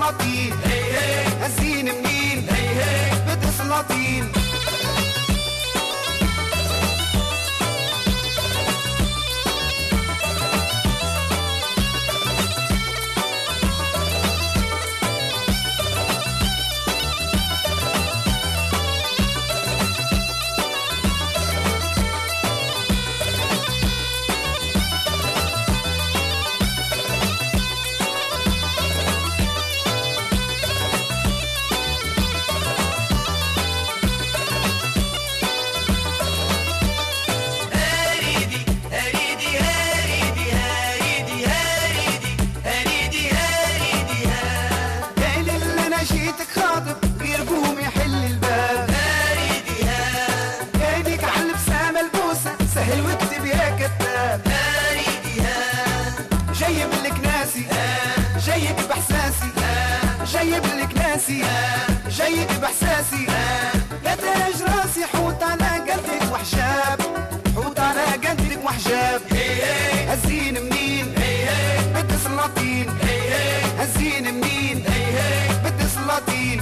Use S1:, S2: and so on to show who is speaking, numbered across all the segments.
S1: سلاطين هزين منين بد سلاطين. جايك بإحساسي جايب لك ناسي جايك بإحساسي لا تهج راسي حوت على قلبك وحجاب حوت على قلبك وحجاب. هزين منين بد سلاطين هزين منين بد سلاطين.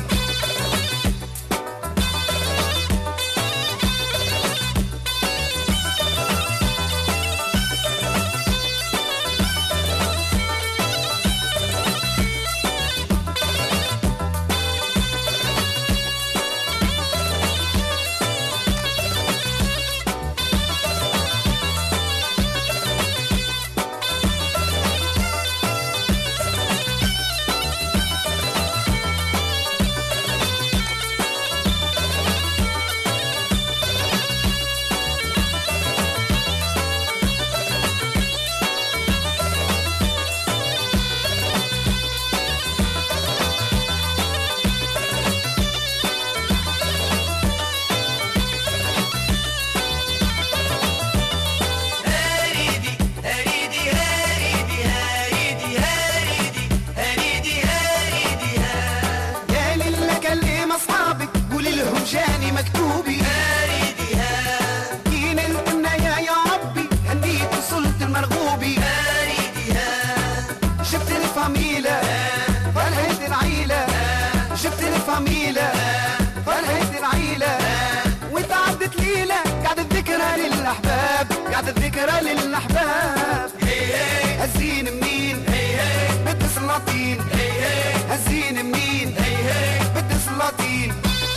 S1: جاني مكتوبي أريدها كين القنايا يا ربي هنيت وصلت المرغوبي أريدها. جبت الفاميلة فرحت العيلة جبت الفاميلة فرحت العيلة وتعدت ليلة قعدت ذكرى للأحباب قعدت ذكرى للأحباب. هزين منين بد سلاطين هزين منين بد سلاطين.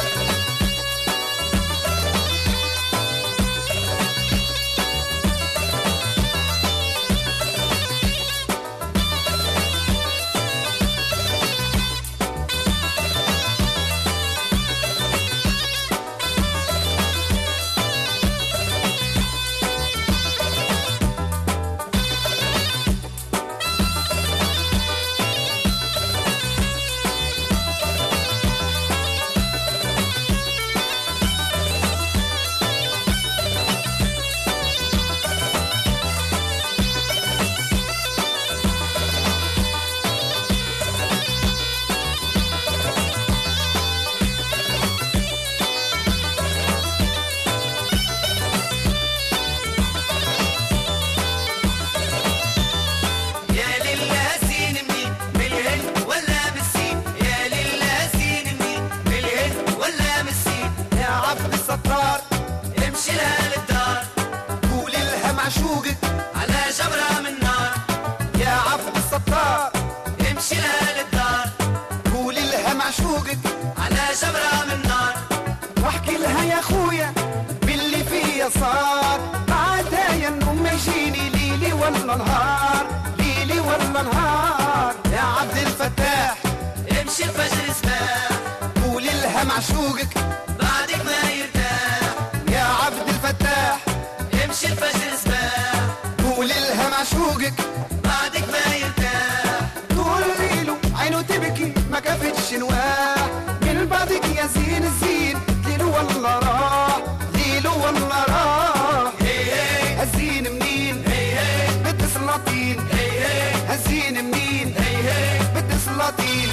S1: امشي لها للدار قول لها معشوقك على جمرة من نار. يا عبد الستار امشي لها للدار قول لها معشوقك على جمرة من نار. واحكي لها يا خويا باللي فيا صار بعدها يا النوم ما يجيني ليلي ولا نهار ليلي ولا نهار. يا عبد الفتاح امشي الفجر سباح قول لها معشوقك بعدك ما يرتاح. يا عبد الفتاح امشي الفجر سباح قول لها معشوقك بعدك ما يرتاح. طول ليله عينه تبكي ما كفتش نواح من بعدك يا زين الزين ليله والله راح ليله والله راح. هزين منين بد سلاطين هزين منين بد سلاطين.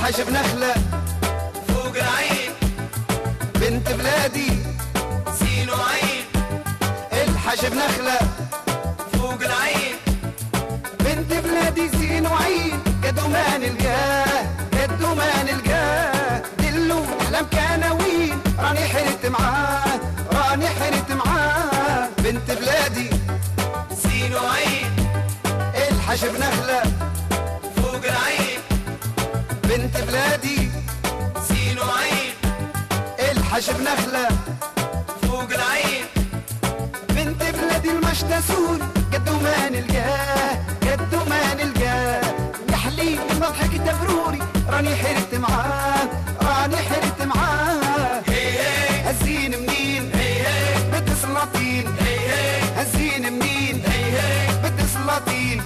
S1: الحجب نخلة فوق العين بنت بلادي زين وعين. الحجب نخلة فوق العين بنت بلادي زين وعين. قد ما نلقاه قد ما نلقاه دلو على مكانوين. راني حرت معاه راني حرت معاه بنت بلادي زين وعين. الحجب نخلة فوق العين بنت بلادي زين وعين. الحجب نخلة فوق العين بنت بلادي المشتى سوري. قد ما نلقاه قد ما نلقاه يحلي مضحك تبروري. راني حرت معاه راني حرت معاه. هزين منين بد سلاطين هزين منين بد سلاطين.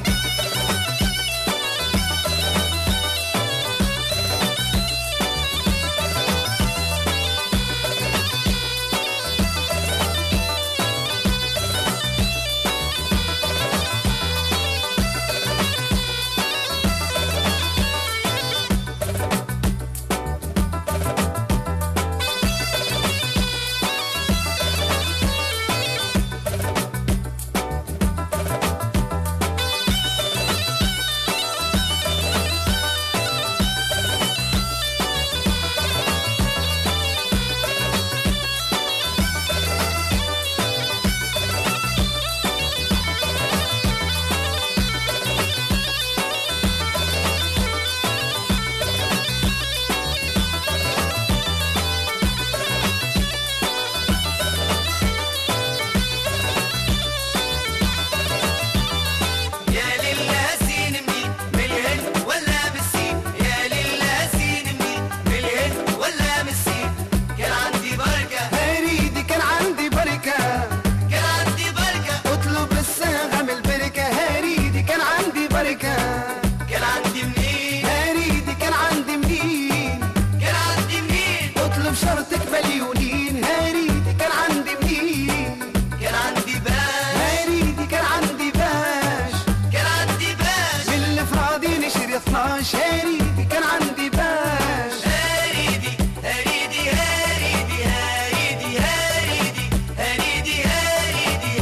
S1: كان عندي منين هريدي كان عندي منين كان عندي منين اطلب شرطك مليونين. هريدي كان عندي منين كان عندي باش. هريدي كان عندي باش كان عندي باش من الفراضي نشري 12. هريدي كان عندي باش. هريدي هريدي هريدي هريدي هريدي هريدي هريدي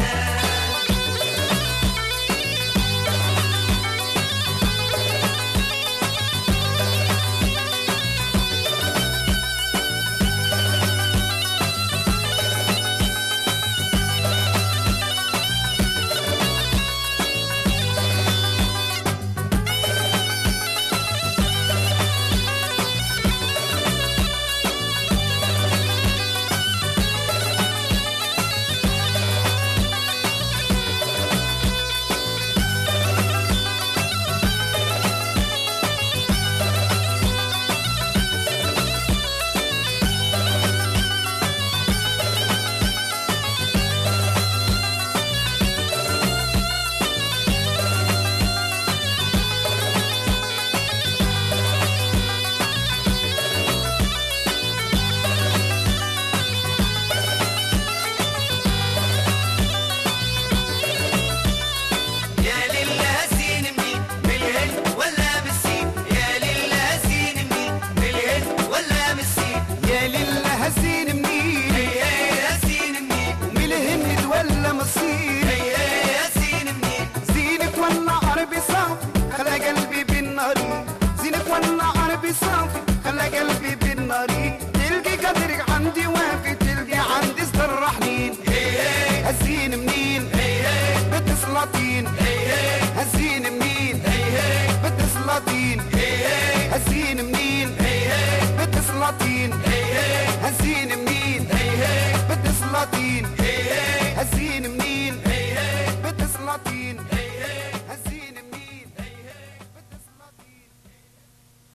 S1: هزين منين هزين منين وملهن ولا مصير. هزين منين زينك ولا عربي صافي خلى قلبي بالناري. زينك ولا عربي صافي خلى قلبي بالناري. تلقي قدرك عندي وافي تلقي عندي صدر حنين. هزين